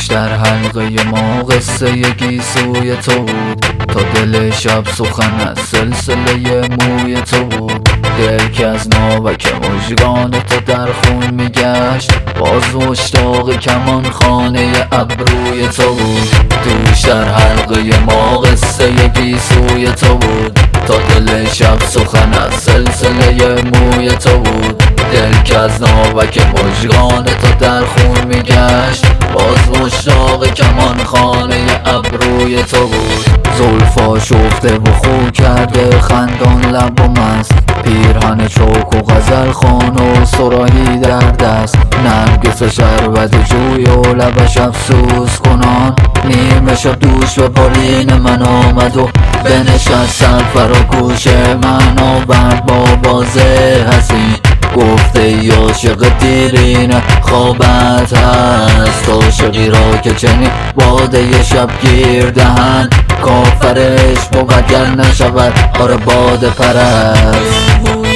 در حلقه ما قصه گیسوی تو بود، تا دل شب سخن از سلسله موی تو بود. دل که از ناوک مژگان تو در خون میگشت، باز مشتاق کمان خانه ابروی تو بود. دوش در حلقه ما قصه گیسوی تو بود، تا دل شب سخن از سلسله موی تو بود. دل که از ناوک مژگان تو در خون میگشت، باز مشتاق کمان خانه ابروی تو بود. زلفا شفته و خو کرده خندان لب و مست، پیرهن چوک و غزل خوان و صراحی در دست. نرگس شربت جوی و لبش افسوس کنان، نیمه شب دوش به بالین من آمد و بنشست سرفر و گوش من و برد با بازه حسین. گفته ای عاشق دیرینه خوابت هست، عاشقی را که چنین باده شبگیر دهن، کافرش بود گر نشود آره باده پرست.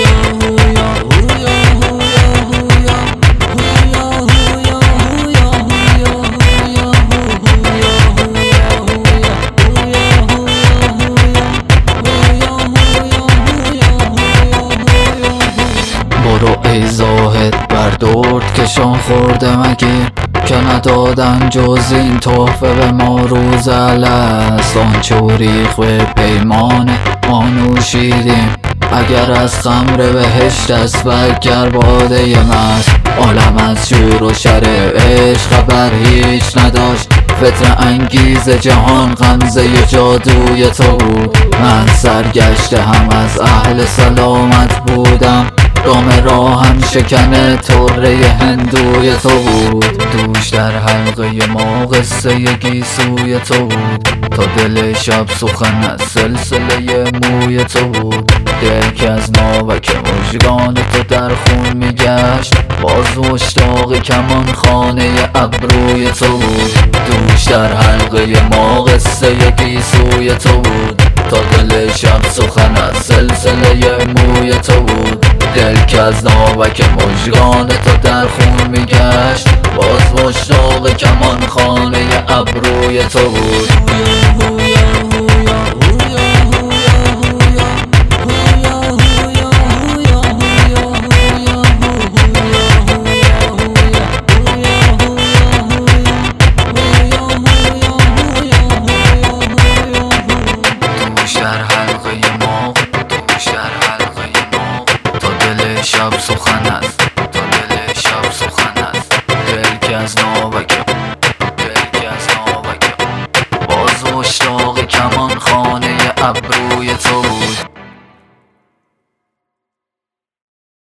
برو ای زاهد بر درد کشان خورده مگیر، که ندادن جز این تحفه به ما روز الست. آنچه و ریخ به پیمان ما نوشیدیم، اگر از خمر بهشت است و اگر باده مست. عالم از شور و شر عشق خبر هیچ نداشت، فتنه انگیز جهان غمزه جادوی تو بود. من سرگشته هم از اهل سلامت بودم، دام راهم شکن طره هندوی تو بود. دوش در حلقه ما قصه گیسوی تو بود، تا دل شب سخن از سلسله موی تو بود. دل که از ناوک مژگان تو در خون میگشت، باز مشتاق کمان خانه ابروی تو بود. دوش در حلقه ما قصه گیسوی تو بود، تا دل شب سخن از سلسله موی تو بود. دل که از ناوک مژگان تو در خون میگشت، باز مشتاق کمان خانه ابروی تو بود. شب سخن است، تا دل شب سخن است. دل که از ناوک باز مشتاق کمان خانه ابروی تو بود.